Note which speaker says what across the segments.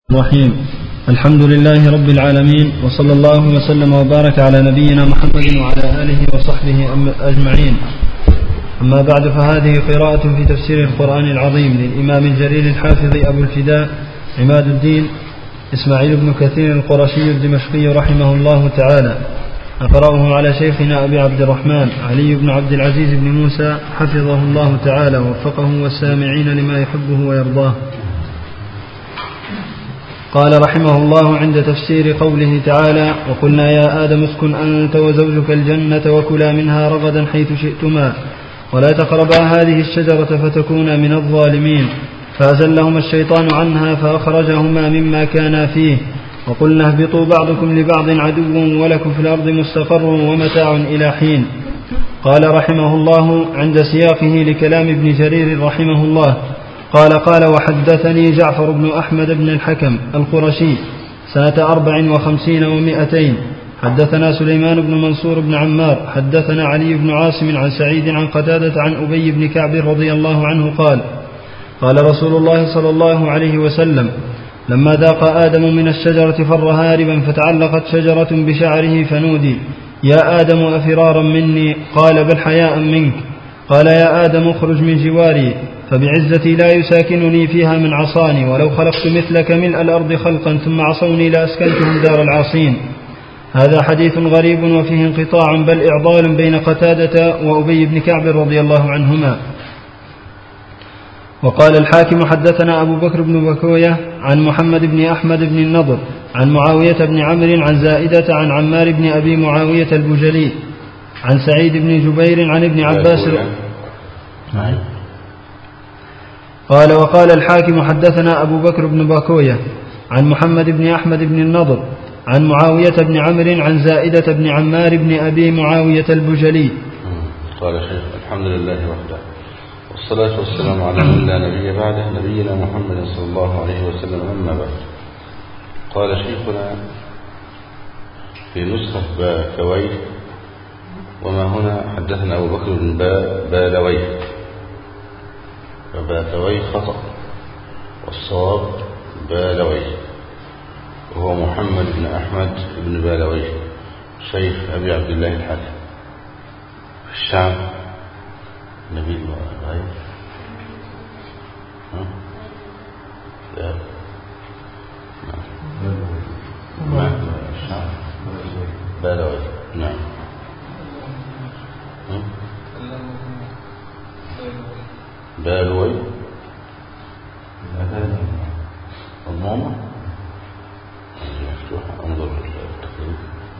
Speaker 1: الرحيم. الحمد لله رب العالمين، وصلى الله وسلم وبارك على نبينا محمد وعلى آله وصحبه أجمعين. أما بعد، فهذه قراءة في تفسير القرآن العظيم للإمام الجليل الحافظ أبو الفداء عماد الدين إسماعيل بن كثير القرشي الدمشقي رحمه الله تعالى. أقرأه على شيخنا أبي عبد الرحمن علي بن عبد العزيز بن موسى حفظه الله تعالى ووفقه والسامعين لما يحبه ويرضاه. قال رحمه الله عند تفسير قوله تعالى: وقلنا يا آدم اسكن أنت وزوجك الجنة وكلا منها رغدا حيث شئتما ولا تقربا هذه الشجرة فتكونا من الظالمين، فأزلهما الشيطان عنها فأخرجهما مما كانا فيه، وقلنا اهبطوا بعضكم لبعض عدو ولكم في الأرض مستقر ومتاع إلى حين. قال رحمه الله عند سياقه لكلام ابن جرير رحمه الله: قال وحدثني جعفر بن أحمد بن الحكم القرشي سنة 54 و200. حدثنا سليمان بن منصور بن عمار حدثنا علي بن عاصم عن سعيد عن قتادة عن أبي بن كعب رضي الله عنه قال رسول الله صلى الله عليه وسلم: لما ذاق آدم من الشجرة فر هاربا، فتعلقت شجرة بشعره فنودي: يا آدم أفرارا مني؟ قال: بل حياء منك. قال: يا آدم اخرج من جواري، فبعزتي لا يساكنني فيها من عصاني، ولو خلقت مثلك ملء الأرض خلقا ثم عصوني لأسكنتهم دار العاصين. هذا حديث غريب وفيه انقطاع بل إعضال بين قتادة وأبي بن كعب رضي الله عنهما. وقال الحاكم حدثنا أبو بكر بن بكوية عن محمد بن أحمد بن النضر عن معاوية بن عمرو عن زائدة عن عمار بن أبي معاوية البجلي عن سعيد بن جبير عن ابن عباس. قال وقال الحاكم حدثنا أبو بكر بن بكوية عن محمد بن أحمد بن النضر عن معاوية بن عمرو عن زائدة بن عمار بن أبي معاوية البجلي.
Speaker 2: قال شيخ: الحمد لله وحده، والصلاة والسلام على من لا نبي بعده، نبينا محمد صلى الله عليه وسلم. أما بعد، قال شيخنا في نسخة باكويه، وما هنا حدثنا أبو بكر بن بالويه، فباكويه خطأ، والصواب بالويه، وهو محمد بن أحمد بن بالويه شيخ أبي عبد الله الحاكم في الشام نبي الغيب. بالوي. نعم. بالوي الماما مفتوحة. انظر التقريب.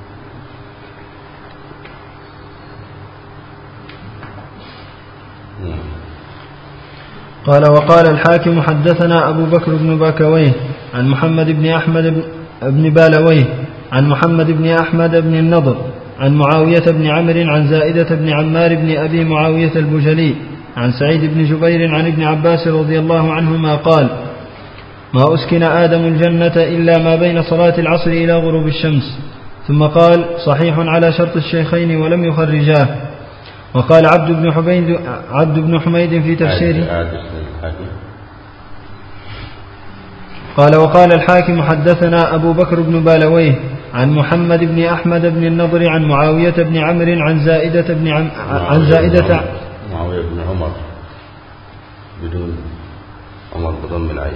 Speaker 1: قال وقال الحاكم حدثنا أبو بكر بن باكويه عن محمد بن أحمد بن بالويه عن محمد بن أحمد بن النضر عن معاوية بن عمرو عن زائدة بن عمار بن أبي معاوية البجلي عن سعيد بن جبير عن ابن عباس رضي الله عنهما قال: ما أسكن آدم الجنة إلا ما بين صلاة العصر إلى غروب الشمس. ثم قال: صحيح على شرط الشيخين ولم يخرجاه. وقال عبد بن حميد في تفسيره. قال وقال الحاكم حدثنا أبو بكر بن بالويه عن محمد بن أحمد بن النضر عن معاوية بن عمرو عن زائدة
Speaker 2: معاوية بن عمر بدون عمر بضم العين.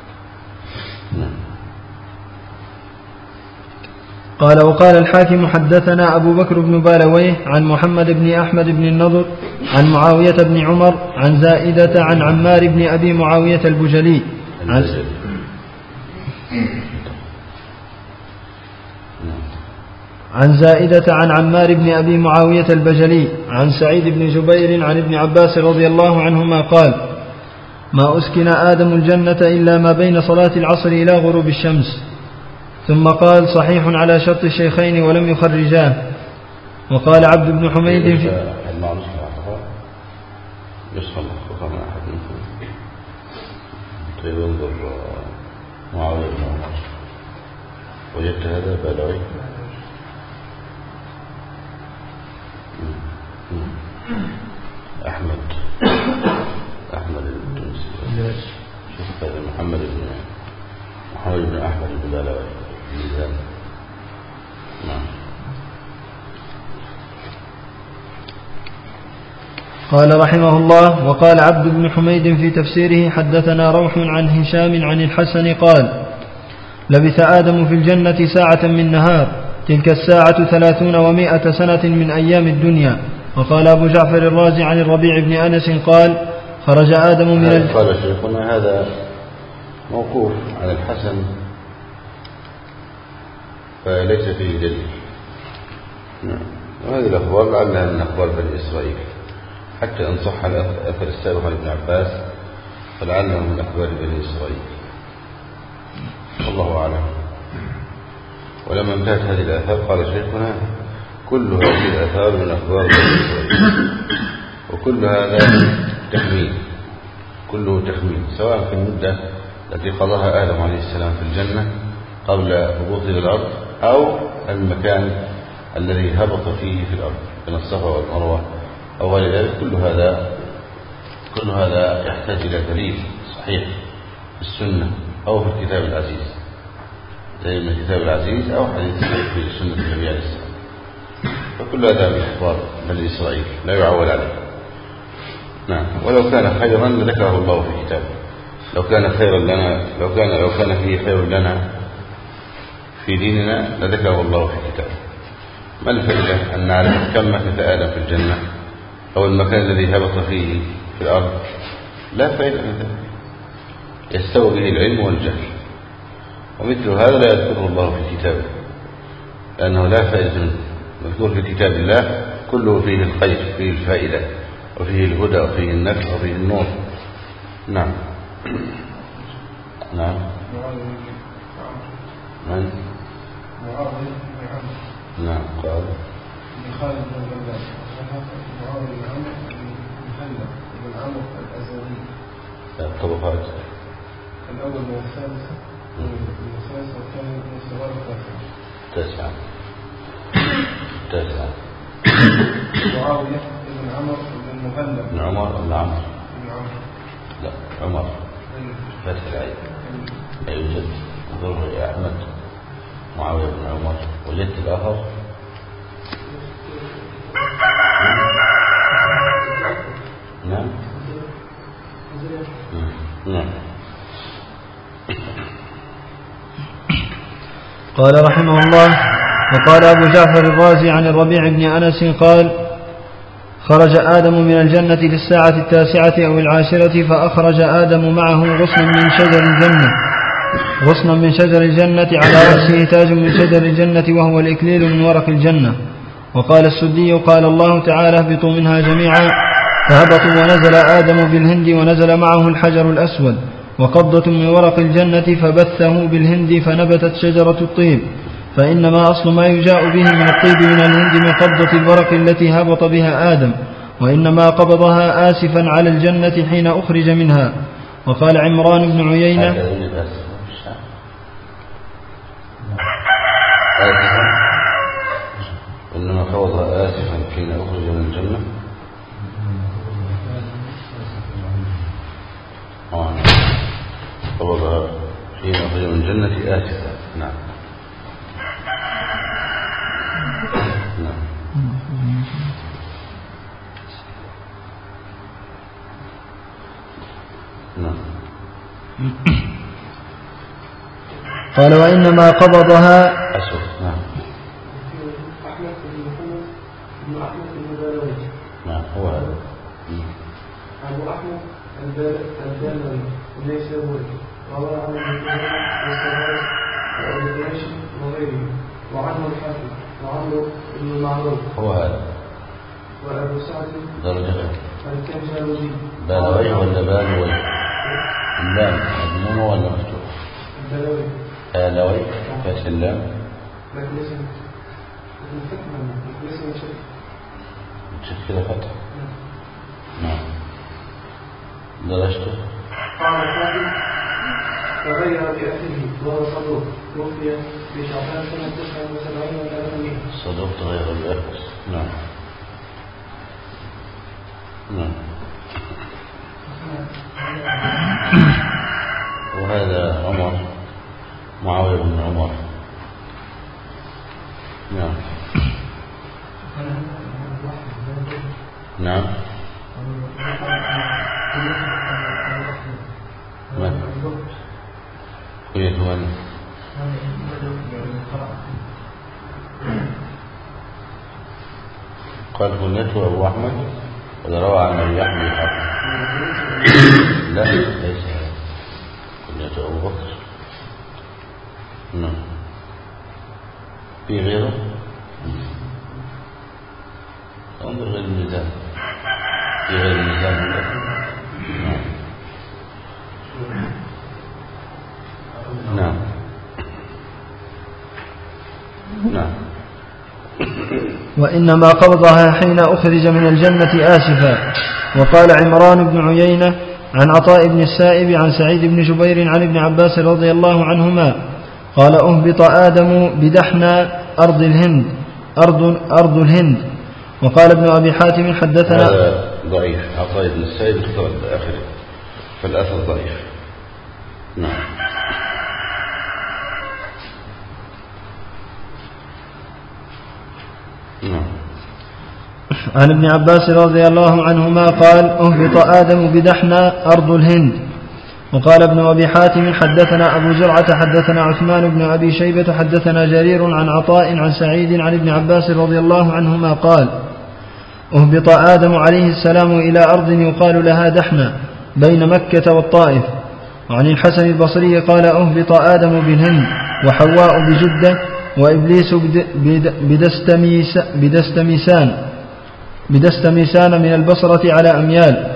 Speaker 1: قال وقال الحاكم حدثنا أبو بكر بن بالويه عن محمد بن أحمد بن النضر عن معاوية بن عمر عن زائدة عن عمار بن أبي معاوية البجلي عن زائدة عن عمار بن أبي معاوية البجلي عن سعيد بن جبير عن ابن عباس رضي الله عنهما قال: ما أسكن آدم الجنة إلا ما بين صلاة العصر إلى غروب الشمس. ثم قال: صحيح على شرط الشيخين ولم يخرجاه. وقال عبد بن حميد في
Speaker 2: انظر معاوية بن عمر، وجدت هذا بالوي. أحمد التونسي، محمد محمد بن أحمد البلالوي الميزان. نعم.
Speaker 1: قال رحمه الله: وقال عبد بن حميد في تفسيره: حدثنا روح عن هشام عن الحسن قال: لبث آدم في الجنة ساعة من نهار، تلك الساعة 30 و100 سنة من أيام الدنيا. وقال أبو جعفر الرازي عن الربيع بن أنس قال: خرج آدم من
Speaker 2: قال شيخنا هذا موقوف عن الحسن فليس فيه دليل. وهذه الأخبار لعلها من أخبار بني إسرائيل، حتى إن صح الأثر السابق عن ابن عباس فلعله من أخبار بني إسرائيل، والله أعلم. ولما انتهت هذه الآثار قال شيخنا: كل هذه الآثار من أخبار بني إسرائيل، وكل هذا تخمين، كله تخمين، سواء في المدة التي قضاها آدم عليه السلام في الجنة قبل هبوطه إلى الأرض، أو المكان الذي هبط فيه في الأرض من الصفا والمروة أو غير ذلك. كل هذا يحتاج إلى دليل صحيح في السنة أو في الكتاب العزيز، زي من الكتاب العزيز أو حديث في سنة النبي عليه السلام. فكل هذا من أخبار بني إسرائيل لا يعول عليه. نعم. ولو كان خيرا لذكره الله في كتابه، لو كان خيرا لنا، لو كان فيه خير لنا في ديننا لذكره الله في كتابه. ما الفائدة أن نعرف كم مكث آدم في الجنة أو المكان الذي هبط فيه في الأرض؟ لا فائدة من ذلك، يستوي به العلم والجهل. ومثل هذا لا يذكره الله في كتابه، لأنه لا فائدة منه. مذكور في كتاب الله كله فيه الخير، فيه الفائدة، وفيه الهدى، وفيه النفع، وفيه النور. نعم. نعم. من؟ نعم. قال
Speaker 3: خالد بن غلاب معاوية بن عمرو بن عمرو الأزدي.
Speaker 2: الطبقات
Speaker 3: الأول من الثالثة من الثالثة والثاني من الصغار التاسعة. معاوية بن عمرو بن مغلب.
Speaker 2: بن عمر بن عمرو.
Speaker 3: بن عمرو.
Speaker 2: لا عمر. فتح العين. يوجد انظروا يا أحمد. معاوية بن عمر. وجدت الآخر. نعم. نعم.
Speaker 1: قال رحمه الله: وقال أبو جعفر الرازي عن الربيع بن أنس قال: خرج آدم من الجنة للساعة 9 أو 10، فأخرج آدم معه غصنا من شجر الجنة على رأسه تاج من شجر الجنة وهو الإكليل من ورق الجنة. وقال السدي: قال الله تعالى: اهبطوا منها جميعا، فهبطوا ونزل آدم بالهند ونزل معه الحجر الأسود وقبضة من ورق الجنة فبثه بالهند فنبتت شجرة الطيب، فإنما أصل ما يجاء به من الطيب من الهند من قبضة الورق التي هبط بها آدم، وإنما قبضها آسفا على الجنة حين أخرج منها. وقال عمران بن عيينة:
Speaker 2: إنما قبضها آسفا حين أخرج من الجنة. قبضها حين أخرج من الجنة آسفا. نعم.
Speaker 1: قال: وإنما قبضها
Speaker 2: أسف. نعم.
Speaker 3: أحمد بن البلوي.
Speaker 2: نعم هو هذا.
Speaker 3: أبو أحمد البلوي النيسابوري روى عن الجهل والسراج وأبي قريش وغيره، وعنه الحافظ وعنه ابن المعروف
Speaker 2: هو هذا.
Speaker 3: وأبو سعد
Speaker 2: درجة
Speaker 3: الكنجاوي.
Speaker 2: بالوي ولا بالوي؟ اللام مضمومة ولا مفتوحة؟
Speaker 3: البلوي.
Speaker 2: بالوي كاس اللام.
Speaker 3: لكن اسم الفتح اسم
Speaker 2: متشكلة فتح. نعم. درجته.
Speaker 3: قال الحافظ: تغير بأهله وهو صدوق، توفي في شعبان سنة 79 و300.
Speaker 2: صدوق تغير بأهله. نعم. نعم. وهذا عمر معاوية بن عمر. نعم نعم. كنية من؟ قال كنيته أبو أحمد ولا روى عن أبي أحمد الحافظ؟ لا ليس كنيته أبو بكر. نعم. في غيره؟ انظر غير الميزان، في غير الميزان. نعم نعم.
Speaker 1: وإنما قبضها حين أخرج من الجنة آسفا. وقال عمران بن عيينة عن عطاء بن السائب عن سعيد بن جبير عن ابن عباس رضي الله عنهما قال أهبط آدم بدحنى أرض الهند. وقال ابن أبي حاتم حدثنا.
Speaker 2: هذا ضعيف، عطاء بن السائب اختلط بآخره فالأثر ضعيف. نعم.
Speaker 1: عن ابن عباس رضي الله عنهما قال أهبط آدم بدحنى أرض الهند. وقال ابن أبي حاتم حدثنا أبو زرعة حدثنا عثمان بن أبي شيبة حدثنا جرير عن عطاء عن سعيد عن ابن عباس رضي الله عنهما قال أهبط آدم عليه السلام إلى أرض يقال لها دحنى بين مكة والطائف. وعن الحسن البصري قال أهبط آدم بالهند وحواء بجدة وإبليس بدستميسان من البصرة على أميال.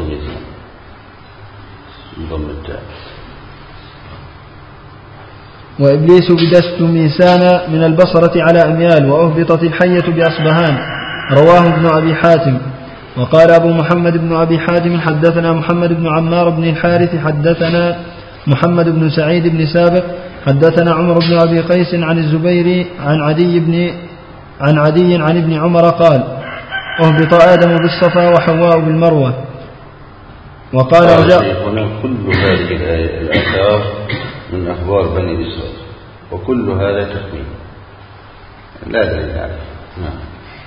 Speaker 1: وإبليس بدستميسان من البصرة على أميال. وأهبطت الحية بأصبهان. رواه ابن أبي حاتم. وقال أبو محمد بن أبي حاتم حدثنا محمد بن عمار بن الحارث حدثنا محمد بن سعيد بن سابق حدثنا عمر بن أبي قيس عن الزبير عن عدي عن ابن عمر قال أهبط آدم بالصفا وحواء بالمروة. وقال
Speaker 2: هنا كل هذه الآثار من أخبار بني إسرائيل وكل هذا تخمين لا دليل عليه. نعم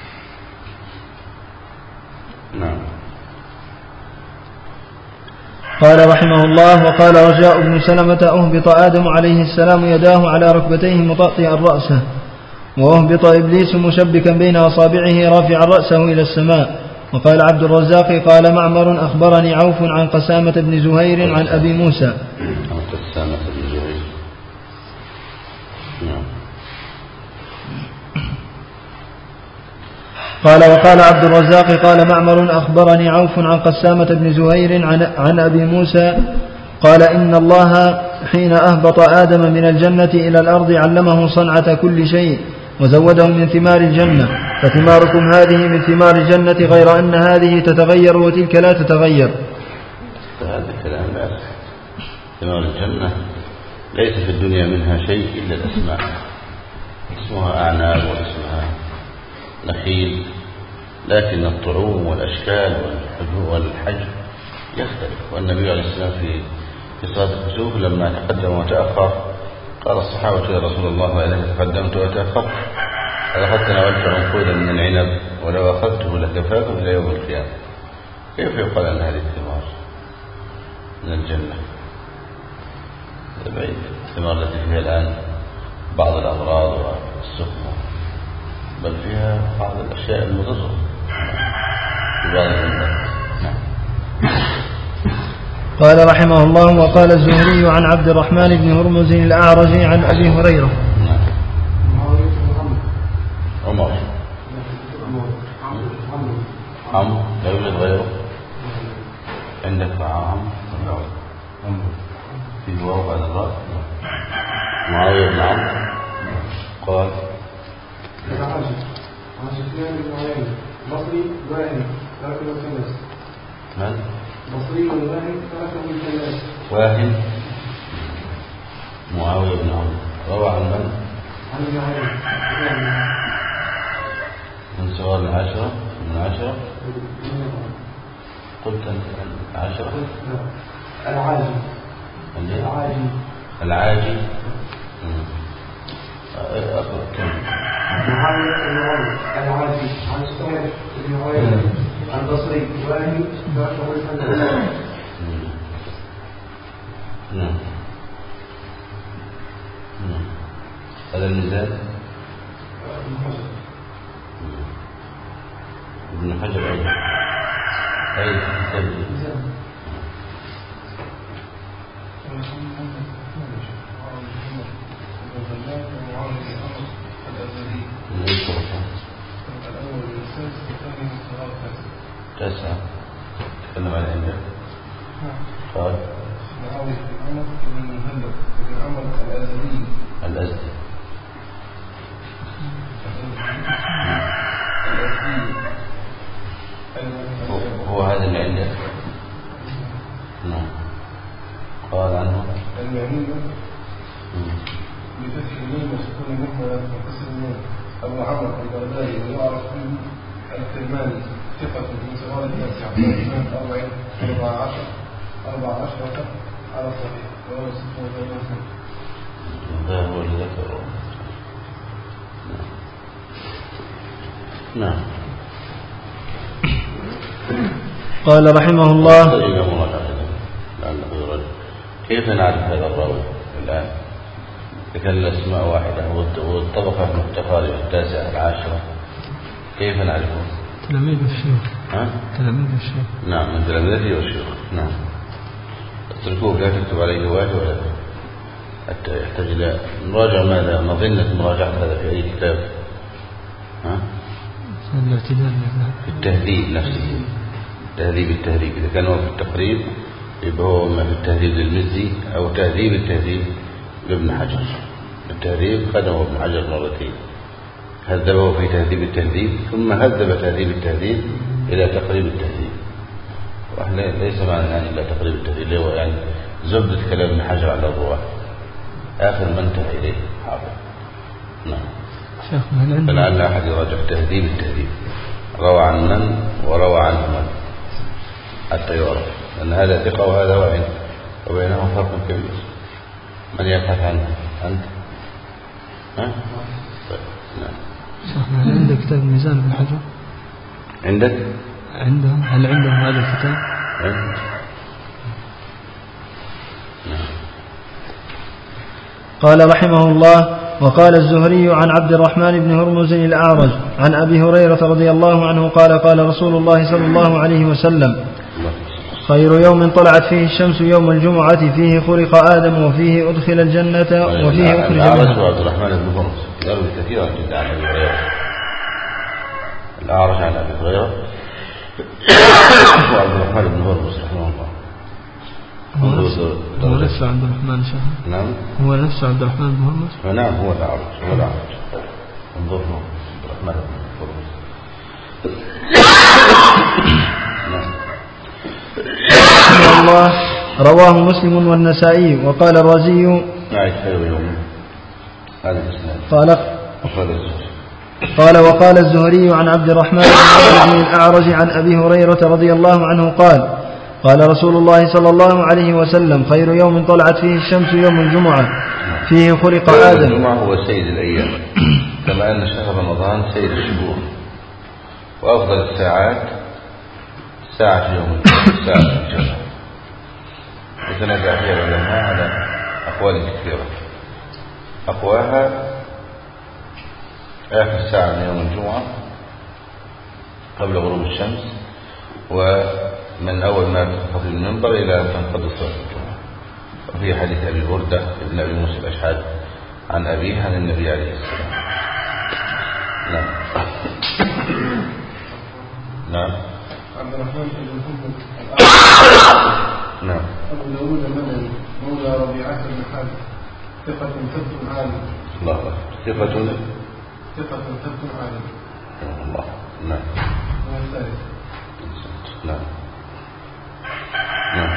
Speaker 2: نعم.
Speaker 1: قال رحمه الله وقال رجاء بن سلمة أهبط آدم عليه السلام يداه على ركبتيه مطأطئا رأسه وأهبط إبليس مشبكا بين أصابعه رافعا رأسه إلى السماء. وقال عبد الرزاق قال معمر أخبرني عوف عن قسامة بن زهير عن أبي موسى.
Speaker 2: قسامة بن زهير.
Speaker 1: قال وقال عبد الرزاق قال معمر أخبرني عوف عن قسامة بن زهير عن أبي موسى قال إن الله حين أهبط آدم من الجنة إلى الأرض علمه صنعة كل شيء وزوده من ثمار الجنة فثماركم هذه من ثمار الجنة غير أن هذه تتغير وتلك لا تتغير.
Speaker 2: هذا الكلام لا يصح. ثمار الجنة ليس في الدنيا منها شيء إلا الأسماء، اسمها أعناب واسمها نخيل، لكن الطعوم والأشكال والحجم يختلف. والنبي عليه السلام في صلاة الكسوف لما تقدم وتأخر قال الصحابة يا رسول الله إليك تقدمت وتأخرت لقد تناولت عنقودا من العنب ولو أخذته لكفاك إلى يوم القيامة. كيف يقال أن هذه الثمار من الجنة؟ بعيد. الثمار التي فيها الآن بعض الأمراض والسقم بل فيها بعض الأشياء المضرة في بعض الأمراض.
Speaker 1: قال رحمه الله وقال الزهري عن عبد الرحمن بن هرمز الأعرج عن أبي هريرة.
Speaker 2: عمر لا يوجد غيره عندك في واو بعد الراء. معاوية بن عمرو قال
Speaker 3: بصري واحد تركه الثلاث.
Speaker 2: من؟
Speaker 3: بصري واحد تركه الثلاث.
Speaker 2: واحد معاوية بن عمرو روى عن من؟
Speaker 3: عن معاوية
Speaker 2: من صغار العشرة من العشرة. قلت أنت العشرة.
Speaker 3: العاجي.
Speaker 2: العاجي
Speaker 3: العازي عن سهيل بن هريرة عن بصري وأهلي فأخبر الحمد لله.
Speaker 2: نعم. هذا الميزان ابن حجر أي كتاب تسعة تكلم عن عنده قال الأزدي هو هذا اللي عنده. نعم. قال عنه
Speaker 4: المعنية بفتح الميم وسكون المهملة وكسر النون أبو عمرو البغدادي ويعرف به الكرماني ثقة من صغار التاسعة الإمام 14 على صحيح وهو سكون المهملة.
Speaker 2: هذا هو اللي ذكره. نعم.
Speaker 1: قال رحمه الله
Speaker 2: كيف نعرف هذا الراوي الآن؟ إذا كان الأسماء واحدة والطبقة متقاربة التاسعة العاشرة كيف نعرفه؟
Speaker 1: تلاميذ الشيخ. تلاميذ الشيخ.
Speaker 2: نعم من تلاميذه والشيخ. نعم. اتركوه لا تكتب عليه واجب ولا حتى يحتاج إلى مراجعة. ماذا مظنة مراجعة هذا في أي كتاب؟ في التهذيب نفسه. التهذيب إذا كان هو في التقريب يبقى هو إما في التهذيب للمزي أو تهذيب التهذيب لابن حجر. التهذيب خدمه ابن حجر مرتين، هذبه في تهذيب التهذيب ثم هذب تهذيب التهذيب إلى تقريب التهذيب. وإحنا ليس معنى يعني إلا تقريب التهذيب اللي هو يعني زبدة كلام ابن حجر على الرواة آخر ما انتهى إليه حافظ. نعم. فلعل أحد يراجع تهذيب التهذيب روى عن من وروى عنه من حتى يعرف أن هذا ثقة وهذا وعين وبينهم فرق كبير. من يبحث عنه؟ أنت؟ طيب. نعم.
Speaker 1: هل عندك كتاب الميزان ابن حجر؟
Speaker 2: عندك؟
Speaker 1: هل عندهم هذا الكتاب؟
Speaker 2: نعم.
Speaker 1: قال رحمه الله: وقال الزهري عن عبد الرحمن بن هرمز الأعرج عن أبي هريرة رضي الله عنه قال: قال رسول الله صلى الله عليه وسلم: خير يوم طلعت فيه الشمس يوم الجمعة فيه خلق آدم وفيه أدخل الجنة وفيه أخرج منها.
Speaker 2: الأعرج وعبد الرحمن بن هرمز يروي كثيرا جدا عن أبي هريرة. الأعرج عن أبي هريرة وعبد الرحمن بن هرمز رحمه الله.
Speaker 1: هو نفسه عبد الرحمن شهر.
Speaker 2: نعم.
Speaker 1: هو نفسه عبد الرحمن بن هرمز.
Speaker 2: نعم هو الأعرج. انظروا عبد الرحمن بن هرمز. نعم.
Speaker 1: الله رواه مسلم والنسائي. وقال الرازي قال وقال الزهري عن عبد الرحمن بن الأعرج عن أبي هريرة رضي الله عنه قال: قال رسول الله صلى الله عليه وسلم: خير يوم طلعت فيه الشمس يوم الجمعة فيه خلق آدم.
Speaker 2: الجمعة هو سيد الأيام كما أن شهر رمضان سيد الشهور، وأفضل الساعات ساعة يوم الجمعة. وتنازع فيها العلماء على أقوال كثيرة، أقواها آخر ساعة من يوم الجمعة قبل غروب الشمس، ومن أول ما تنخفض المنبر إلى تنقضي صلاة الجمعة. وفي حديث أبي بردة ابن أبي موسى الأشعري عن أبيه عن النبي عليه السلام. نعم. نعم.
Speaker 4: عبد الرحمن بن هرمز
Speaker 2: نعم.
Speaker 4: أبو داود المدني مولى ربيعة بن حارث ثقة ثبت عالم.
Speaker 2: الله ثقة
Speaker 4: ثبت عالم.
Speaker 2: الله. نعم.
Speaker 4: والثالث.
Speaker 2: نعم. نعم.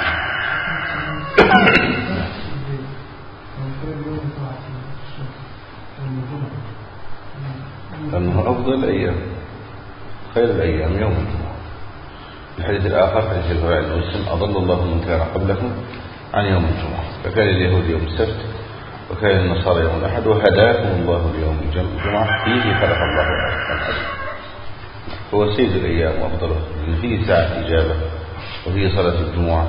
Speaker 2: أنه أفضل الأيام، خير الأيام يوم الجمعة. الحديث الآخر حديث البراء بن مسلم: أضل الله من كان قبلكم عن يوم الجمعة، فكان اليهود يوم السبت وكان النصارى يوم الأحد، وهداكم الله ليوم الجمعة فيه خلق الله الحج. هو سيد الأيام وأفضله، لأن فيه ساعة إجابة وفيه صلاة الجمعة.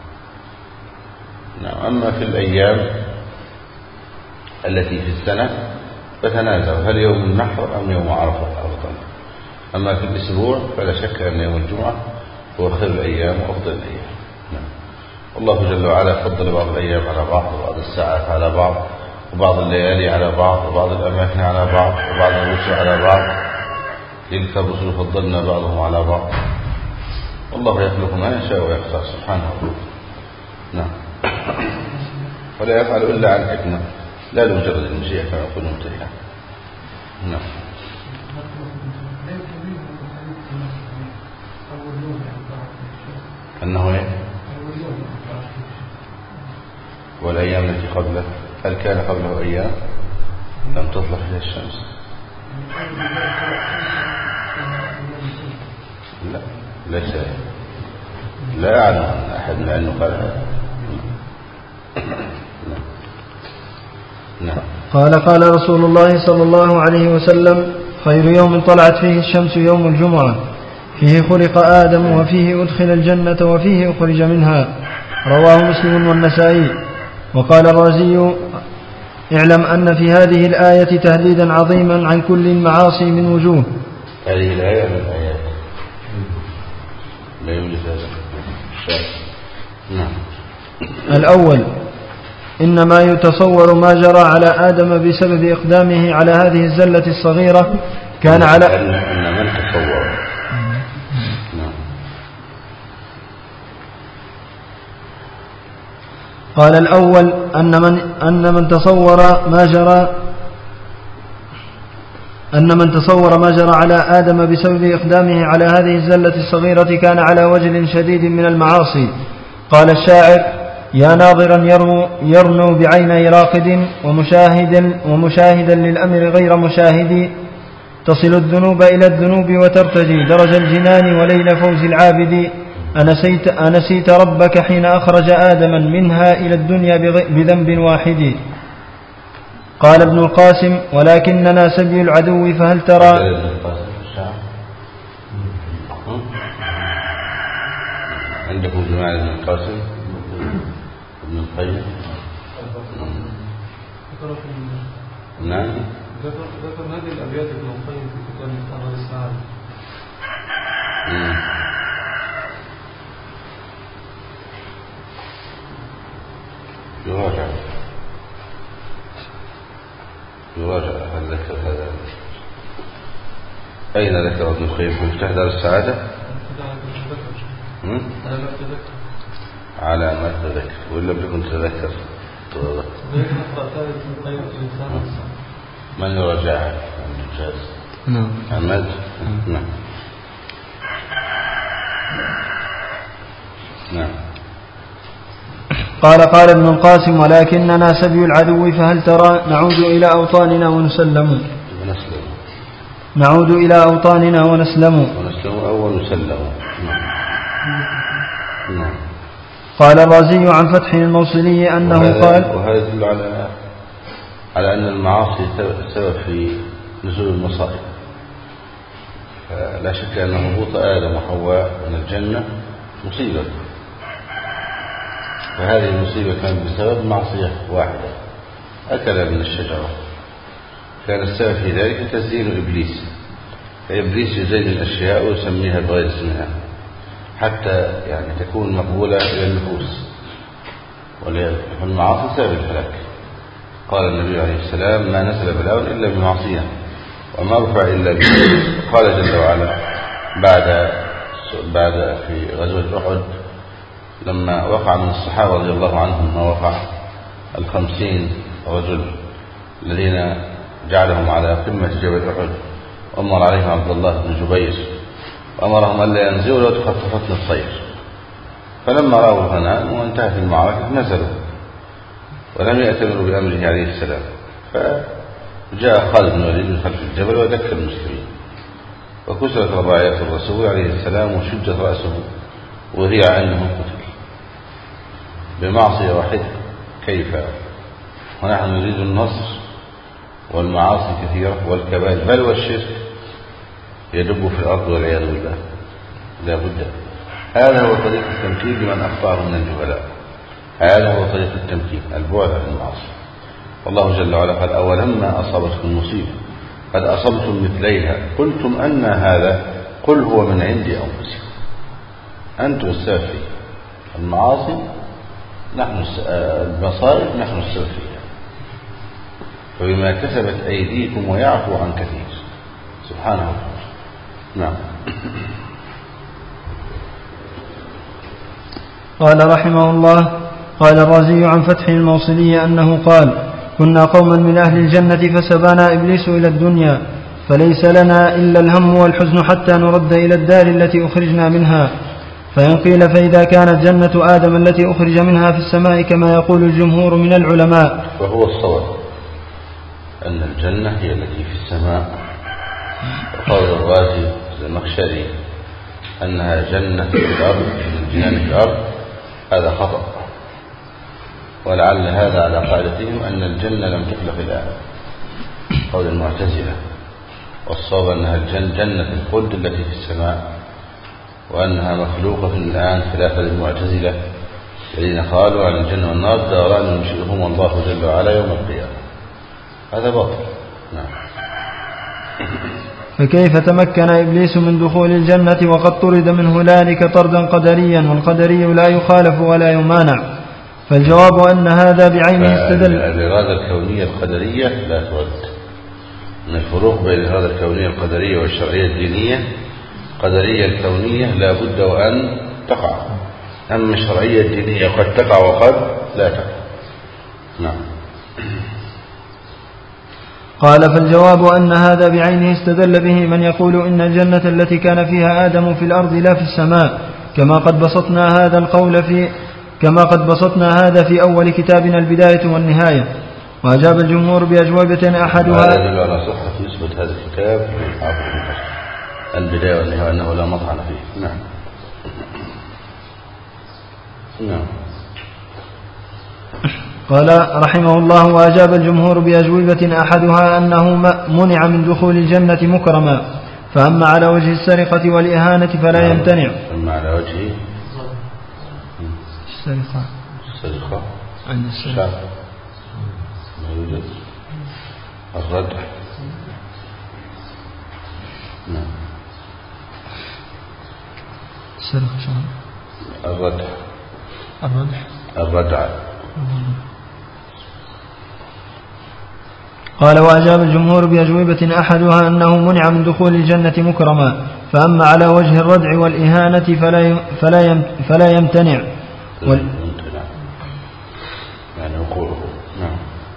Speaker 2: نعم. أما في الأيام التي في السنة فتنازع هل يوم النحر أم يوم عرفة أفضل. أما في الأسبوع فلا شك أن يوم الجمعة هو خير الأيام وأفضل الأيام. نعم. الله جل وعلا فضل بعض الأيام على بعض، وبعض الساعات على بعض، وبعض الليالي على بعض، وبعض الأماكن على بعض، وبعض الرسل على بعض. تلك الرسل فضلنا بعضهم على بعض، والله يخلق ما يشاء ويختار سبحانه وتعالى. نعم. ولا يفعل إلا عن حكمة لا لمجرد المشيئة كما يقول الممتحن. نعم. أنه إيه؟ والأيام التي قبله، هل كان قبله أيام لم تطلع فيها الشمس؟ لا، ليس، لا أعلم أن أحد من أنه قال هذا. نعم.
Speaker 1: قال رسول الله صلى الله عليه وسلم: خير يوم طلعت فيه الشمس يوم الجمعة، فيه خلق آدم وفيه أدخل الجنة وفيه أخرج منها. رواه مسلم والنسائي. وقال الرازي: اعلم أن في هذه الآية تهديدا عظيما عن كل المعاصي من وجوه.
Speaker 2: هذه الآية من الآيات لا يوجد هذا. نعم.
Speaker 1: الأول: إنما يتصور ما جرى على آدم بسبب إقدامه على هذه الزلة الصغيرة كان على
Speaker 2: أن من تصور. نعم.
Speaker 1: قال الأول: أن من تصور ما جرى على آدم بسبب إقدامه على هذه الزلة الصغيرة كان على وجل شديد من المعاصي. قال الشاعر: يا ناظرا يرنو بعيني راقد ومشاهدا للأمر غير مشاهد، تصل الذنوب إلى الذنوب وترتجي درج الجنان وليل فوز العابد. أنسيت ربك حين أخرج آدما منها إلى الدنيا بذنب واحد. قال ابن القاسم: ولكننا سبي العدو فهل ترى.
Speaker 2: عندكم جماعة ابن القاسم ابن القيم. نعم.
Speaker 4: ذكر هذه الأبيات ابن القيم في كتاب مفتاح السعادة.
Speaker 2: يراجع هل ذكر هذا؟ أين ذكر ابن القيم في مفتاح دار السعادة؟ على ما تذكر وإلا بكم تذكر. من يراجعها؟
Speaker 1: نعم.
Speaker 2: أحمد. نعم. نعم.
Speaker 1: قال ابن القاسم: ولكننا سبي العدو فهل ترى. نعود إلى أوطاننا ونسلم. نعود إلى أوطاننا ونسلم
Speaker 2: أو نسلم. نعم.
Speaker 1: قال الرازي عن فتح الموصلي أنه قال:
Speaker 2: وهذا يدل على أن المعاصي سبب في نزول المصائب. لا شك أن هبوط آدم وحواء من الجنة مصيبة، فهذه المصيبة كانت بسبب معصية واحدة، أكل من الشجرة. كان السبب في ذلك تزيين إبليس، فإبليس يزين الأشياء ويسميها بغير اسمها حتى يعني تكون مقبولة إلى النفوس، والمعاصي سبب الهلاك. قال النبي عليه السلام: ما نزل بلاء إلا بمعصية وما رفع إلا بمعصية. قال جل وعلا بعد في غزوة أحد لما وقع من الصحابة رضي الله عنهم ما وقع 50 رجل الذين جعلهم على قمة جبل أحد، وأمر عليهم عبد الله بن جبير وأمرهم ألا ينزلوا لو تخطفتنا الطير. فلما رأوا الغنائم وانتهت المعركة نزلوا ولم يأتمروا بأمره عليه السلام. فجاء خالد بن الوليد من خلف الجبل وذكر المسلمين، وكسرت رباعيات الرسول عليه السلام وشجت رأسه وهي عنه قتل بمعصية واحدة. كيف ونحن نريد النصر والمعاصي كثيرة والكبائر بل والشرك يدب في الأرض والعياذ بالله. لا بد. هذا هو طريق التمكين لمن أخطأه من الجهلاء. هذا هو طريق التمكين، البعد عن المعاصي. والله جل وعلا قال أولما أصابتكم مصيبة قد أصبتم مثليها قلتم أن هذا قل هو من عند أنفسكم أنتم السبب فيه. المعاصي نحن المصائب نحن السبب فيها، فبما كسبت أيديكم ويعفو عن كثير سبحانه وتعالى. نعم.
Speaker 1: قال رحمه الله: قال الرازي عن فتح الموصلي أنه قال: كنا قوما من أهل الجنة فسبانا إبليس إلى الدنيا فليس لنا إلا الهم والحزن حتى نرد إلى الدار التي أخرجنا منها. فإن قيل فإذا كانت جنة آدم التي أخرج منها في السماء كما يقول الجمهور من العلماء،
Speaker 2: وهو الصواب أن الجنة هي التي في السماء، وقول الرازي الزمخشري أنها جنة في الأرض من الجنان في الأرض هذا خطأ، ولعل هذا على قاعدتهم أن الجنة لم تخلق الآن، قول المعتزلة، والصواب أنها جنة الخلد التي في السماء، وأنها مخلوقة الآن خلافا للمعتزلة الذين قالوا عن الجنة والنار داران ينشئهما الله جل وعلا يوم القيامة. هذا باطل. نعم.
Speaker 1: فكيف تمكن إبليس من دخول الجنة وقد طرد من هنالك طردا قدريا، والقدري لا يخالف ولا يمانع؟ فالجواب أن هذا بعينه استدل.
Speaker 2: الإرادة الكونية القدرية لا ترد. من الفروق بين الإرادة الكونية القدرية والشرعية الدينية، القدرية الكونية لا بد وأن تقع، أما الشرعية الدينية قد تقع وقد لا تقع. نعم.
Speaker 1: قال: فالجواب أن هذا بعينه استدل به من يقول إن الجنة التي كان فيها آدم في الأرض لا في السماء، كما قد بسطنا هذا في أول كتابنا البداية والنهاية. وأجاب الجمهور بأجوبة أحدها.
Speaker 2: هذا يدل على صحة نسبة هذا الكتاب البداية والنهاية أنه لا مطعن فيه. نعم. نعم.
Speaker 1: قال رحمه الله: وأجاب الجمهور بأجوبة أحدها أنه منع من دخول الجنة مكرما، فأما على وجه السرقة والإهانة فلا يمتنع.
Speaker 2: أما على وجه
Speaker 1: السرقة عند السرقة
Speaker 2: الردع. نعم.
Speaker 1: السرقة شو؟
Speaker 2: الردع.
Speaker 1: قال: وأجاب الجمهور بأجوبة أحدها أنه منع من دخول الجنة مكرما، فأما على وجه الردع والإهانة فلا يمتنع.
Speaker 2: يعني وقوعه. نعم.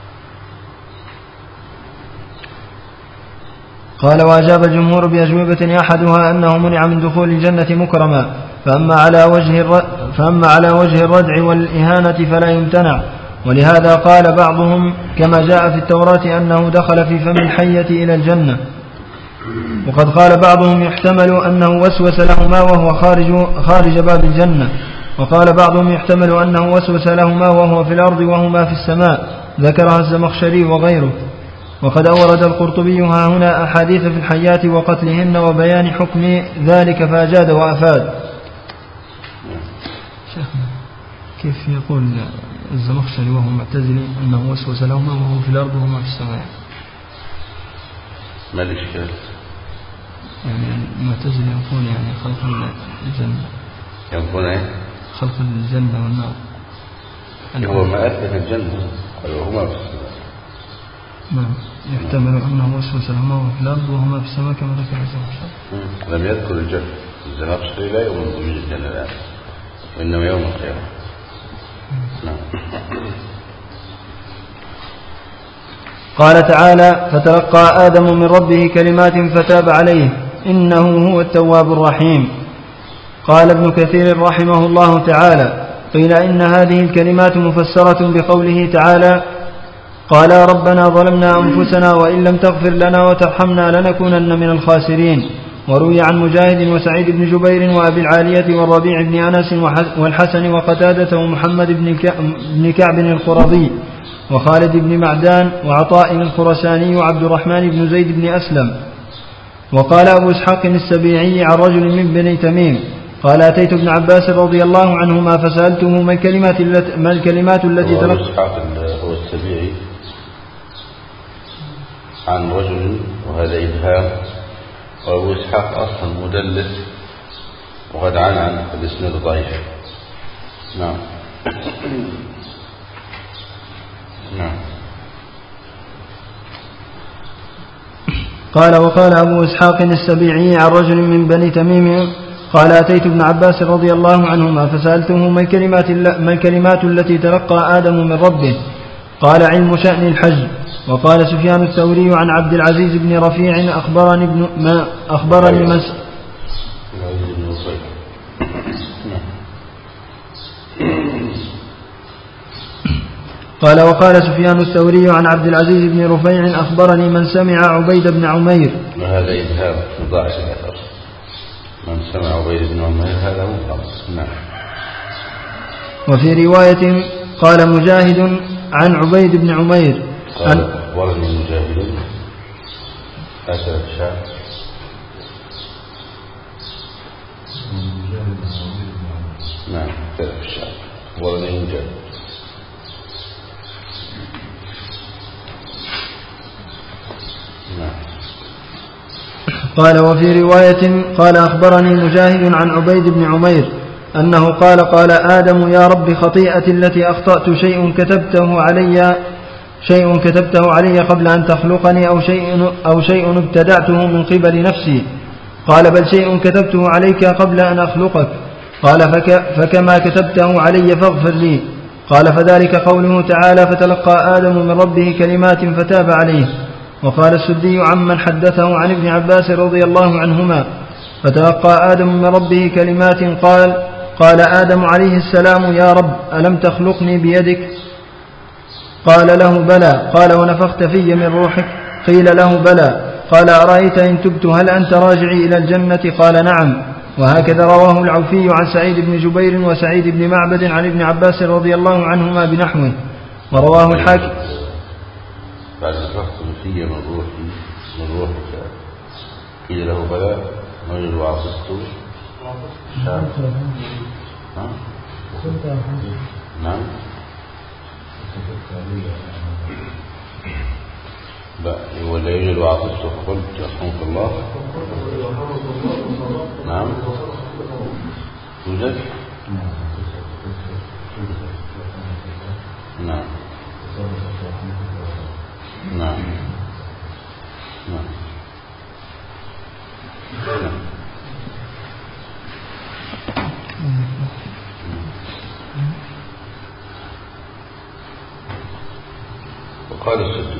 Speaker 1: قال: وأجاب الجمهور بأجوبة أحدها أنه منع من دخول الجنة مكرما، فأما على وجه الردع والإهانة فلا يمتنع. ولهذا قال بعضهم كما جاء في التوراة أنه دخل في فم الحية إلى الجنة. وقد قال بعضهم يحتمل أنه وسوس لهما وهو خارج باب الجنة. وقال بعضهم يحتمل أنه وسوس لهما وهو في الأرض وهما في السماء، ذكرها الزمخشري وغيره. وقد أورد القرطبي ها هنا أحاديث في الحيات وقتلهن وبيان حكم ذلك فأجاد وأفاد. شيخنا كيف يقول الزمخشري وهو معتزلي أنه وسوس لهما وهو في الأرض وهما في السماء؟
Speaker 2: ما الإشكال؟
Speaker 1: يعني المعتزلي يقول يعني خلق الجنة،
Speaker 2: يقول ايه؟
Speaker 1: خلق الجنة والنار.
Speaker 2: هو ما أثبت الجنة وهما في السماء.
Speaker 1: نعم. يحتمل أنه وسوس لهما وهو في الأرض وهما في السماء كما ذكر الزمخشري.
Speaker 2: لم يذكر الجنة. الزمخشري لا يؤمن بوجود الجنة الآن، وإنما يوم القيامة. نعم.
Speaker 1: قال تعالى: فتلقى آدم من ربه كلمات فتاب عليه إنه هو التواب الرحيم. قال ابن كثير رحمه الله تعالى: قيل إن هذه الكلمات مفسرة بقوله تعالى: قالا ربنا ظلمنا أنفسنا وإن لم تغفر لنا وترحمنا لنكونن من الخاسرين. وروي عن مجاهد وسعيد بن جبير وأبي العالية والربيع بن أنس والحسن وقتادة ومحمد بن كعب القرظي وخالد بن معدان وعطاء الخرساني وعبد الرحمن بن زيد بن أسلم. وقال أبو إسحاق السبيعي عن رجل من بني تميم قال أتيت ابن عباس رضي الله عنهما فسألته ما الكلمات التي
Speaker 2: أبو إسحاق هو السبيعي عن رجل، وهذا إبهام، وأبو إسحاق أصلا مدلس وقد عن الإسناد ضعيف. نعم. نعم.
Speaker 1: قال وقال أبو إسحاق السبيعي عن رجل من بني تميم قال أتيت ابن عباس رضي الله عنهما فسألته ما الكلمات التي تلقى آدم من ربه؟ قال علم شأن الحج. وقال سفيان الثوري عن عبد العزيز بن رفيع أخبرني قال وقال سفيان الثوري عن عبد العزيز بن رفيع أخبرني من سمع عبيد بن عمير.
Speaker 2: وهذا إذهاب ضعف الأثر. من سمع عبيد بن عمير هذا منقص. نعم.
Speaker 1: وفي رواية قال مجاهد عن عبيد بن عمير
Speaker 2: قال أخبرني مجاهد أسأل الشعب. نعم أسأل الشعب أخبرني مجاهد.
Speaker 1: قال وفي رواية قال أخبرني مجاهد عن عبيد بن عمير أنه قال آدم يا رب خطيئتي التي أخطأت شيء كتبته علي قبل أن تخلقني أو شيء ابتدعته من قبل نفسي. قال بل شيء كتبته عليك قبل أن أخلقك. قال فكما كتبته علي فاغفر لي. قال فذلك قوله تعالى فتلقى آدم من ربه كلمات فتاب عليه. وقال السدي عمن حدثه عن ابن عباس رضي الله عنهما فتلقى آدم من ربه كلمات قال آدم عليه السلام يا رب ألم تخلقني بيدك؟ قال له بلى. قال ونفخت في من روحك؟ قيل له بلى. قال أرأيت إن تبت هل أنت راجعي إلى الجنة؟ قال نعم. وهكذا رواه العوفي عن سعيد بن جبير وسعيد بن معبد عن ابن عباس رضي الله عنهما بنحوه. ورواه الحاكم
Speaker 2: بعد نفخت في من روحك قيل له بلى رجل وعصست نعم لا ولا يوجد وعصست فقلت يرحمك الله. نعم يوجد. نعم نعم نعم. وقال السدي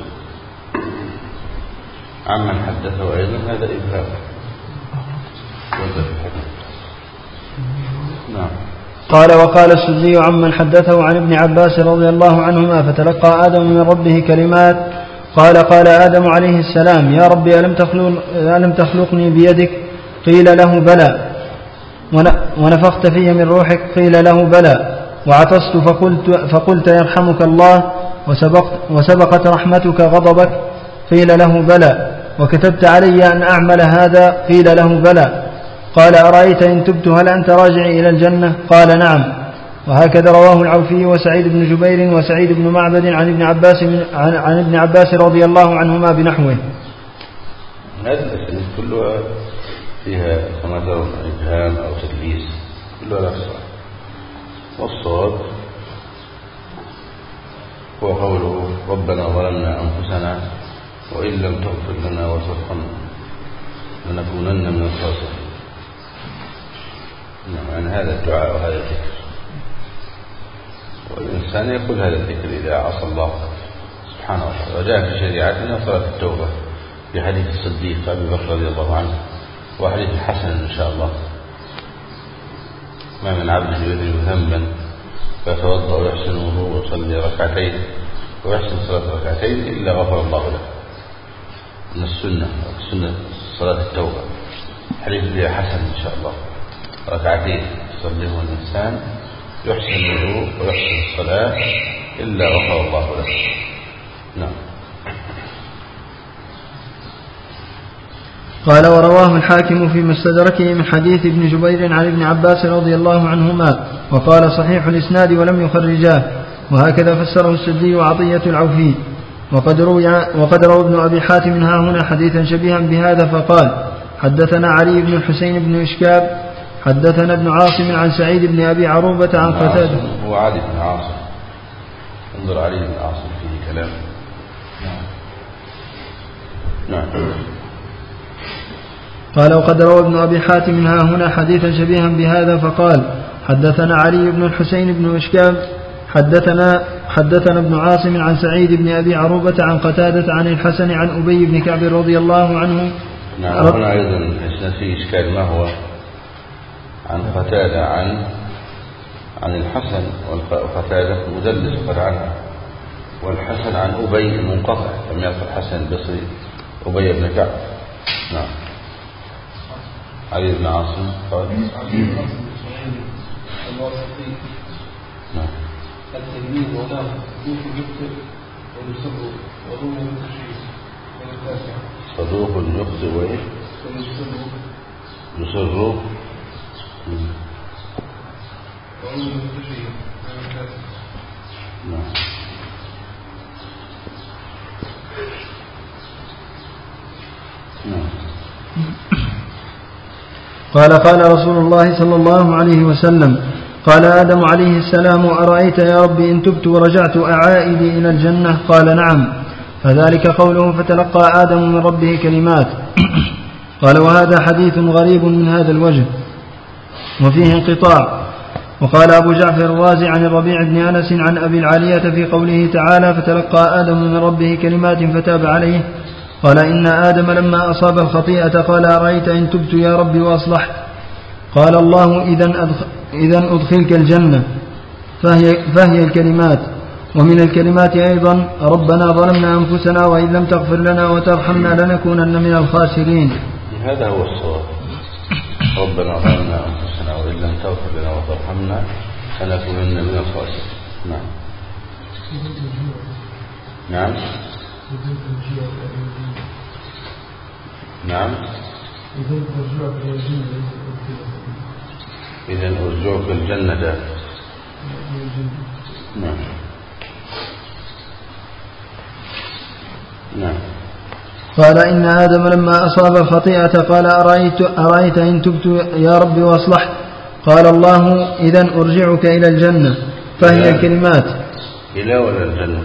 Speaker 2: عمن حدثه أيضا هذا إبهام وذا في الحديث. نعم.
Speaker 1: قال وقال السدي عمن حدثه عن ابن عباس رضي الله عنهما فتلقى آدم من ربه كلمات قال آدم عليه السلام يا ربي ألم تخلقني بيدك؟ قيل له بلى. ونفخت في من روحك؟ قيل له بلى. وعطست فقلت يرحمك الله وسبقت رحمتك غضبك؟ قيل له بلى. وكتبت علي أن أعمل هذا؟ قيل له بلى. قال أرأيت إن تبت هل أنت راجع إلى الجنة؟ قال نعم. وهكذا رواه العوفي وسعيد بن جبير وسعيد بن معبد عن ابن عباس رضي الله عنهما بنحوه.
Speaker 2: هذه الأسئلة كلها فيها كما ترون إبهام أو تدليس كلها لا تصح. والصواب هو قوله ربنا ظلمنا أنفسنا وإن لم تغفر لنا وترحمنا لنكونن من الخاسرين. يعني هذا الدعاء وهذا الذكر، والإنسان يقول هذا الذكر إذا عصى الله سبحانه وتعالى. وجاء في شريعتنا صلاة التوبة في حديث الصديق أبي بكر رضي الله عنه وحديث الحسن إن شاء الله ما من عبد يذنب ذنبا فيتوضأ ويحسن وضوءه ويصلي ركعتين ويحسن صلاة ركعتين إلا غفر الله له. من السنة صلاة التوبة حديث فيها حسن إن شاء الله ركعتين يصليه الإنسان يحسن الوضوء ويحسن الصلاة إلا غفر الله له. نعم.
Speaker 1: قال ورواه الحاكم في مستدركه من حديث ابن جبير عن ابن عباس رضي الله عنهما وقال صحيح الإسناد ولم يخرجاه، وهكذا فسره السدي وعطية العوفي. وقد روى ابن أبي حاتم هنا حديثا شبيها بهذا فقال حدثنا علي بن الحسين بن إشكاب حدثنا ابن عاصم عن سعيد بن أبي عروبة عن قتادة.
Speaker 2: هو علي بن عاصم، انظر علي بن عاصم فيه كلام. نعم.
Speaker 1: قال وقد روى ابن أبي حاتم هنا حديثا شبيها بهذا فقال حدثنا علي بن الحسين بن إشكاب حدثنا ابن عاصم عن سعيد بن أبي عروبة عن قتادة عن الحسن عن أبي بن كعب رضي الله عنه.
Speaker 2: نعم. هنا أيضا إسناد فيه إشكال، ما هو؟ عن قتادة عن الحسن، وقتادة مدلس قد عنها، والحسن عن أبي منقطع، لم يعرف الحسن البصري أبي بن كعب. نعم. علي بن عاصم قال
Speaker 4: التلميذ ولاه يكتب ويسر وروي التشريف من التاسع.
Speaker 2: صدوق يكتب ويسر وروي التشريف من التاسع. نعم.
Speaker 1: قال رسول الله صلى الله عليه وسلم قال آدم عليه السلام أرأيت يا ربي إن تبت ورجعت أعائدي إلى الجنة؟ قال نعم. فذلك قوله فتلقى آدم من ربه كلمات. قال وهذا حديث غريب من هذا الوجه وفيه انقطاع. وقال أبو جعفر الرازي عن الربيع بن أنس عن أبي العالية في قوله تعالى فتلقى آدم من ربه كلمات فتاب عليه قال إن آدم لما أصاب الخطيئة قال أرأيت إن تبت يا ربي وأصلحت؟ قال الله إذن أدخلك الجنة. فهي الكلمات. ومن الكلمات أيضا ربنا ظلمنا أنفسنا وإن لم تغفر لنا وترحمنا لنكونن من الخاسرين.
Speaker 2: هذا هو الصواب. ربنا ظلمنا أنفسنا وإن لم تغفر لنا وترحمنا لنكونن من الخاسرين. نعم. نعم. نعم. إذن أرجوك الجنة. نعم. نعم.
Speaker 1: قال إن آدم لما أصاب الخطيئة قال أرأيت إن تبت يا ربي وأصلحت؟ قال الله إذن أرجعك إلى الجنة. فهي الكلمات.
Speaker 2: إلى ولا الجنة؟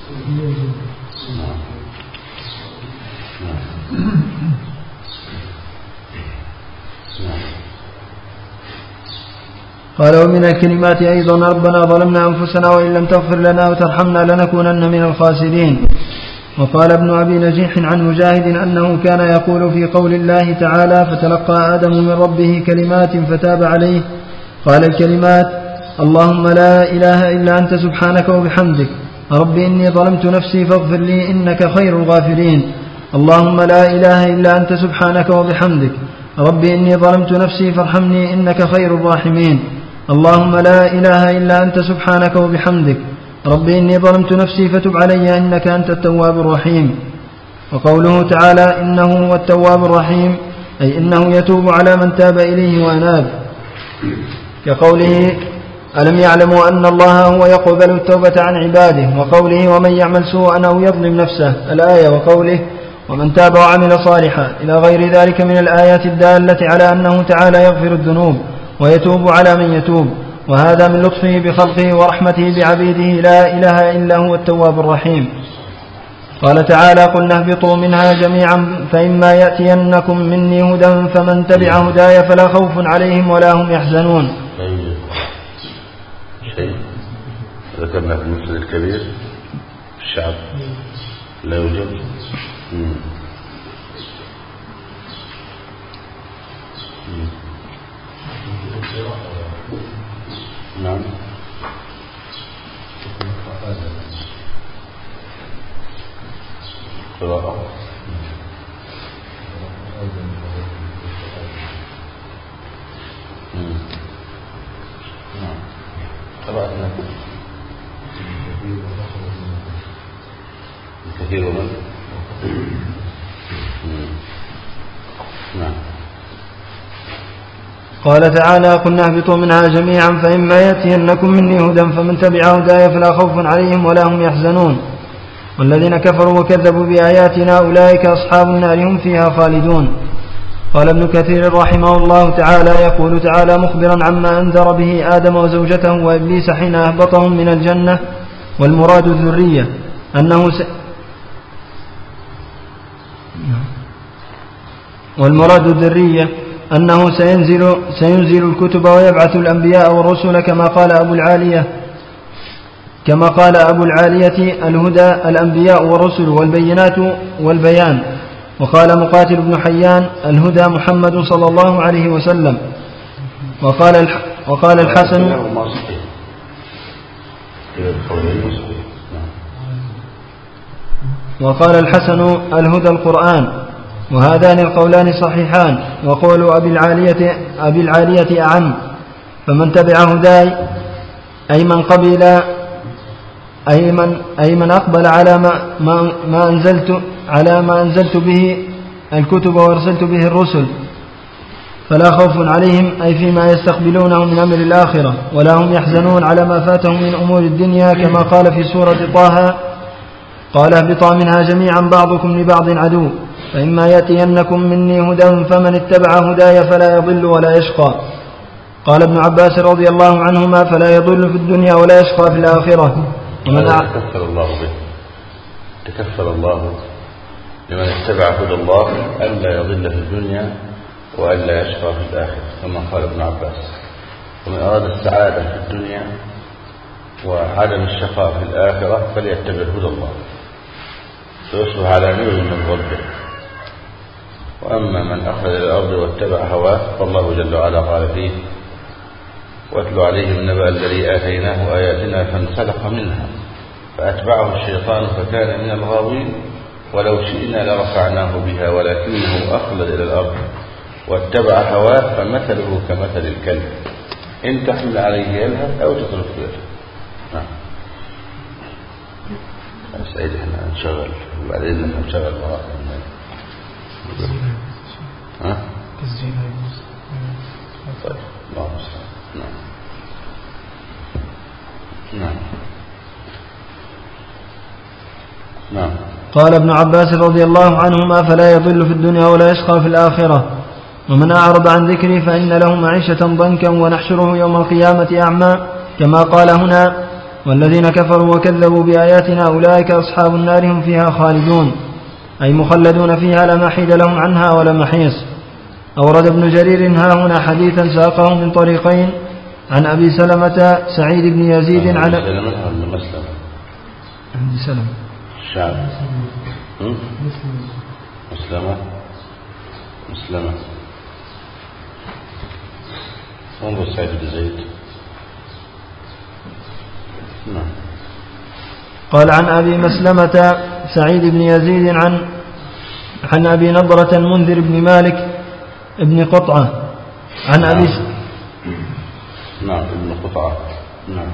Speaker 1: قال ومن الكلمات أيضا ربنا ظلمنا أنفسنا وإن لم تغفر لنا وترحمنا لنكونن من الخاسرين. وقال ابن أبي نجيح عن مجاهد أنه كان يقول في قول الله تعالى فتلقى آدم من ربه كلمات فتاب عليه قال الكلمات اللهم لا إله إلا أنت سبحانك وبحمدك رب إني ظلمت نفسي فاغفر لي إنك خير الغافرين. اللهم لا إله إلا أنت سبحانك وبحمدك رب إني ظلمت نفسي فارحمني إنك خير الراحمين. اللهم لا إله إلا أنت سبحانك وبحمدك رب إني ظلمت نفسي فتب علي إنك أنت التواب الرحيم. وقوله تعالى إنه هو التواب الرحيم أي إنه يتوب على من تاب إليه وأناب، كقوله ألم يعلموا أن الله هو يقبل التوبة عن عباده، وقوله ومن يعمل سوءا أو يظلم نفسه الآية، وقوله ومن تاب وعمل صالحا إلى غير ذلك من الآيات الدالة على أنه تعالى يغفر الذنوب ويتوب على من يتوب، وهذا من لطفه بخلقه ورحمته بعبيده لا إله إلا هو التواب الرحيم. قال تعالى قلنا اهبطوا منها جميعا فإما يأتينكم مني هدى فمن تبع هداي فلا خوف عليهم ولا هم يحزنون.
Speaker 2: شيء ذكرنا في المفسد الكبير الشعب لا يوجد. نعم. قراءة قراءة كثير من
Speaker 1: قال تعالى قلنا اهبطوا منها جميعا فإما يأتينكم مني هدى فمن تبع هداي فلا خوف عليهم ولا هم يحزنون والذين كفروا وكذبوا بآياتنا أولئك أصحاب النار هم فيها خالدون. قال ابن كثير رحمه الله تعالى يقول تعالى مخبرا عما أنذر به آدم وزوجته وإبليس حين أهبطهم من الجنة والمراد الذرية أنه سينزل الكتب ويبعث الأنبياء والرسل كما قال أبو العالية الهدى الأنبياء والرسل والبينات والبيان. وقال مقاتل بن حيان الهدى محمد صلى الله عليه وسلم. وقال الحسن الهدى القرآن. وهذان القولان صحيحان. وقول أبي العالية أعم فمن تبع هداي أي من أقبل على ما أنزلت به الكتب وأرسلت به الرسل فلا خوف عليهم أي فيما يستقبلونه من أمر الآخرة ولا هم يحزنون على ما فاتهم من أمور الدنيا كما قال في سورة طه قال اهبطا منها جميعا بعضكم لبعض عدو فإما يأتينكم مني هدى فمن اتبع هداي فلا يضل ولا يشقى. قال ابن عباس رضي الله عنهما فلا يضل في الدنيا ولا يشقى في الآخرة.
Speaker 2: تكفل الله لمن اتبع هدى الله ألا يضل في الدنيا وألا يشقى في الآخرة كما قال ابن عباس. ومن أراد السعادة في الدنيا وعدم الشقاء في الآخرة فليتبع هدى الله فيصبح على نور من ربه. وأما من أخذ إلى الأرض واتبع هواه فالله جل وعلا قال فيه واتل عليهم النبأ الذي آتيناه آياتنا فانسلخ منها فأتبعه الشيطان فكان من الغاوين ولو شئنا لرفعناه بها ولكنه أخلد إلى الأرض واتبع هواه فمثله كمثل الكلب إن تحمل عليه يلهث أو تتركه يلهث. نعم. سعيد احنا نشغل وبعدين احنا نشغل مراقب. ها؟ تسجيل طيب الله المستعان. نعم.
Speaker 1: قال ابن عباس رضي الله عنهما فلا يضل في الدنيا ولا يشقى في الآخرة. ومن أعرض عن ذكري فإن له معيشة ضنكا ونحشره يوم القيامة أعمى كما قال هنا والذين كفروا وكذبوا بآياتنا أولئك أصحاب النار هم فيها خالدون أي مخلدون فيها لا محيد لهم عنها ولا محيص. أورد ابن جرير ها هنا حديثا ساقه من طريقين عن أبي سلمة سعيد بن يزيد عن سلمة
Speaker 2: الشعب مسلمة انظر سعيد بن زيد. نعم.
Speaker 1: قال عن أبي مسلمة سعيد بن يزيد عن أبي نضرة المنذر بن مالك ابن قطعة عن أبي
Speaker 2: نعم ابن قطعة. نعم.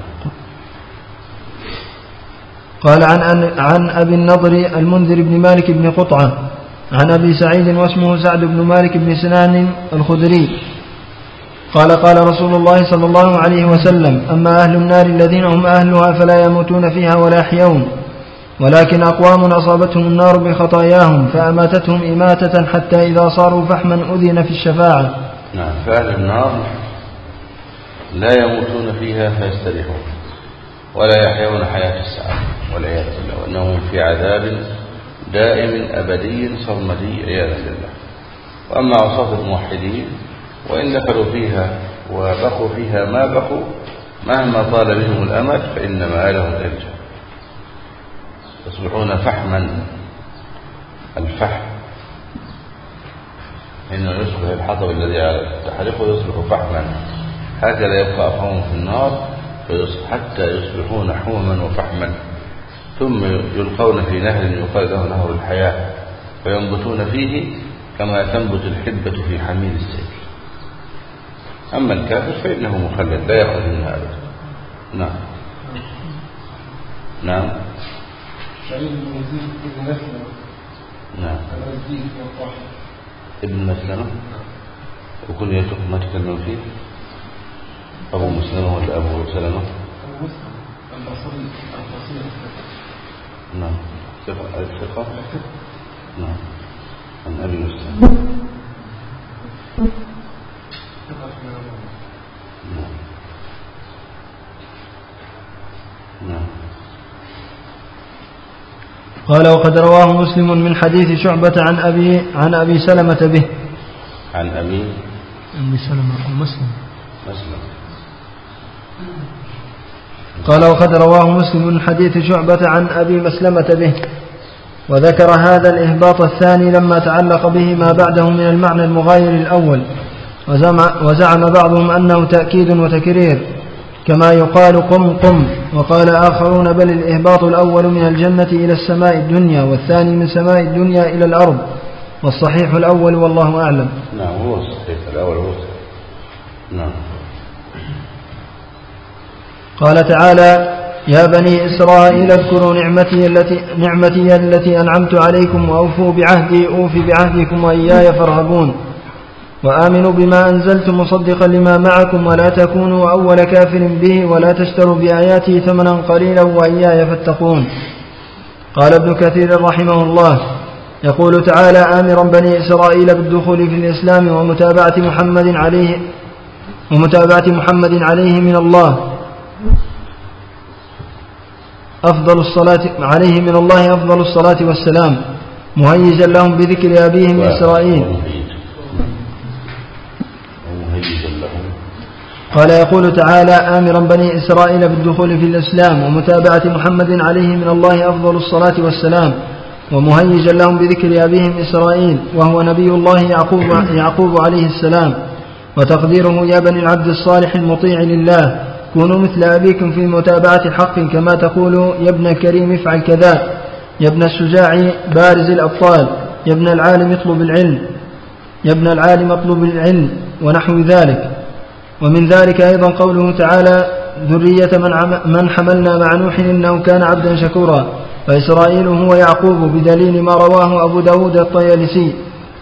Speaker 1: قال عن أبي النضر المنذر بن مالك بن قطعة عن أبي سعيد واسمه سعد بن مالك بن سنان الخدري قال قال رسول الله صلى الله عليه وسلم أما أهل النار الذين هم أهلها فلا يموتون فيها ولا يحيون ولكن أقوام أصابتهم النار بخطاياهم فأماتتهم إماتة حتى إذا صاروا فحما أذن في الشفاعة.
Speaker 2: نعم. فأهل النار لا يموتون فيها فيستريحون ولا يحيون حياة السعادة والعياذ بالله وأنهم في عذاب دائم أبدي صرمدي عياذا بالله. وأما عصاة الموحدين وإن دخلوا فيها وبقوا فيها ما بقوا مهما طال بهم الأمد فإن مآلهم إلى الجنة يصبحون فحما. الفحم إنه يصبح الحطب الذي تحرقه يصبح فحما هكذا يبقى أفهم في النار حتى يصبحون حوما وفحما ثم يلقون في نهر يقال له نهر الحياة فينبتون فيه كما تنبت الحبة في حميل السيل. أما الكافر فإنه مخلد لا يخرج منها أبدا. نعم. نعم.
Speaker 4: سعيد بن يزيد بن مسلمة.
Speaker 2: نعم. ابن مسلمة. وكنيته ما تكلم فيه أبو مسلمة ولا أبو سلمة؟
Speaker 4: أبو مسلم البصري.
Speaker 2: نعم. الثقة. نعم. عن أبي مسلم. نعم.
Speaker 1: قال وقد رواه مسلم من حديث شعبة عن أبي سلمة به.
Speaker 2: عن أبي
Speaker 1: سلمة ومسلم.
Speaker 2: مسلم.
Speaker 1: قال وقد رواه مسلم من حديث شعبة عن أبي مسلمة به، وذكر هذا الإهباط الثاني لما تعلق به ما بعده من المعنى المغاير الأول، وزعم بعضهم أنه تأكيد وتكرير كما يقال قم قم، وقال آخرون بل الإهباط الأول من الجنة إلى السماء الدنيا، والثاني من سماء الدنيا إلى الأرض، والصحيح الأول والله أعلم.
Speaker 2: نعم هو الصحيح الأول هو الصحيح. نعم.
Speaker 1: قال تعالى يا بني إسرائيل اذكروا نعمتي التي أنعمت عليكم وأوفوا بعهدي أوف بعهدكم وإياي فارهبون، وآمنوا بما أنزلت مصدقا لما معكم ولا تكونوا أول كافر به ولا تشتروا بآياتي ثمنا قليلا وإياي فاتقون. قال ابن كثير رحمه الله يقول تعالى آمرا بني إسرائيل بالدخول في الإسلام ومتابعة محمد عليه من الله أفضل الصلاة والسلام، مهيجا لهم بذكر أبيهم إسرائيل. قال يقول تعالى آمرا بني إسرائيل بالدخول في الإسلام ومتابعة محمد عليه من الله أفضل الصلاة والسلام، ومهيجا لهم بذكر أبيهم إسرائيل وهو نبي الله يعقوب عليه السلام، وتقديره يا بني العبد الصالح المطيع لله كونوا مثل أبيكم في متابعة حق، كما تقول يا ابن كريم افعل كذا، يا ابن الشجاع بارز الأبطال، يا ابن العالم اطلب العلم ونحو ذلك. ومن ذلك أيضا قوله تعالى ذرية من حملنا مع نوح إنه كان عبدا شكورا، فإسرائيل هو يعقوب بدليل ما رواه أبو داود الطيالسي.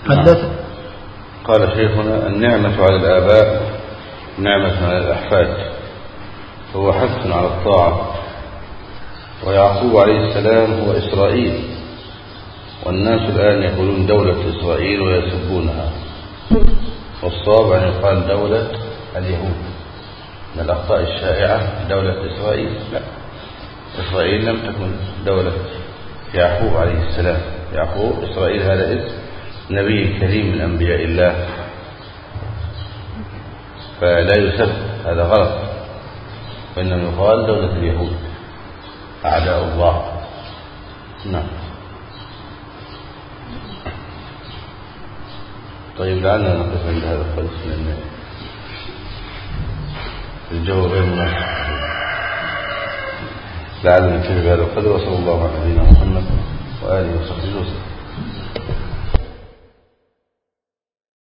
Speaker 2: قال شيخنا النعمة على الآباء نعمة على الأحفاد، هو حث على الطاعة، ويعقوب عليه السلام هو إسرائيل، والناس الآن يقولون دولة إسرائيل ويسبونها، والصواب أن يقال دولة اليهود. من الأخطاء الشائعة دولة إسرائيل، لا، إسرائيل لم تكن دولة يعقوب عليه السلام. يعقوب إسرائيل هذا اسم نبي كريم من أنبياء الله، فلا يسب، هذا غلط، وإنما يقال دولة اليهود أعداء الله. نعم. طيب لعلنا نقف عند هذا القدر لأن الجو غير مناسب، لعلنا نكتفي بهذا القدر. وصلى الله على نبينا محمد وآله وصحبه وسلم.